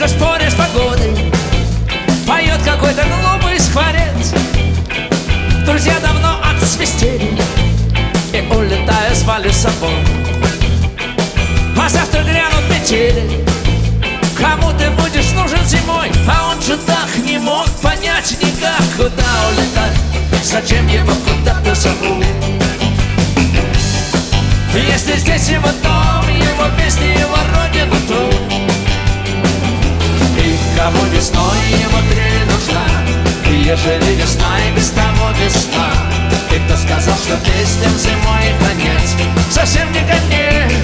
Тихо споря с погодой, поет какой-то глупый скворец. Друзья давно отсвистели и, улетая, звали с собой. А завтра грянут метели. Кому ты будешь нужен зимой? А он чудак не мог понять никак, куда улетать, зачем его куда-то зовут. Если здесь его дом, его песни, его родина тут. И кому весной его трель нужна, и ежели весна и без того весна. И кто сказал, что песням зимой конец, совсем не конец.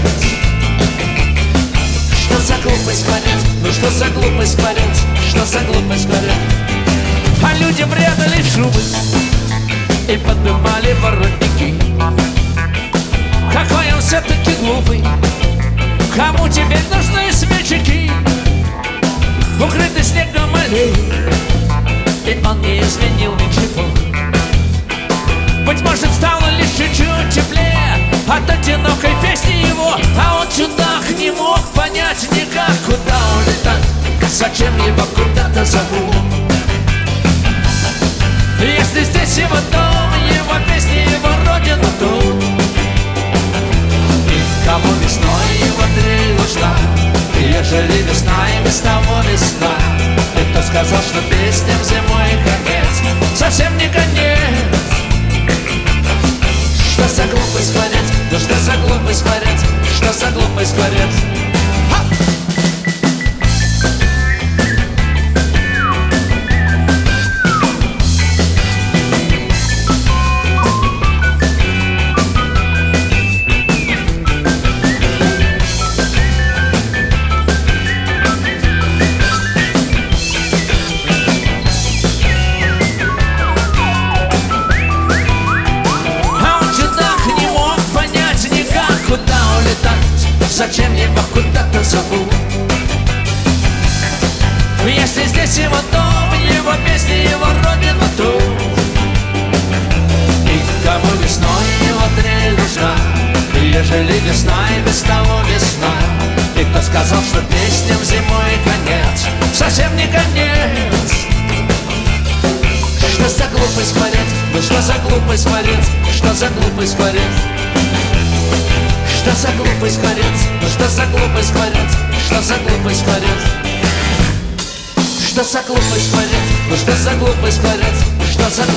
Что за глупость скворец? Ну что за глупость скворец? Что за глупость скворец? А люди прятали шубы и поднимали воротники. Какой он все-таки глупый, кому теперь нужны светчики? Укрытый снегом аллей, и он не изменил ничего. Быть может, стало лишь чуть-чуть теплее от одинокой песни его. А он, чудак, не мог понять никак, куда улетать, зачем его куда-то зовут. Если здесь его дом, его песни, его родина тут. И кому весной его трель нужна, и ежели весна и без того весна. И кто сказал, что песням зимой конец, совсем не конец. Что за глупый скворец? Да что за глупый скворец? Что за глупый скворец? Зачем его куда-то зовут? Если здесь его дом, его песни, его родина тут. И кому весной его трель нужна, и ежели весна и без того весна. И кто сказал, что песням зимой конец, совсем не конец. Что за глупый скворец? Ну что за глупый скворец? Что за глупый скворец? Что за глупый скворец? Ну что за глупый скворец? Что за глупый скворец? Что за глупый скворец? Ну что за глупый скворец? Что за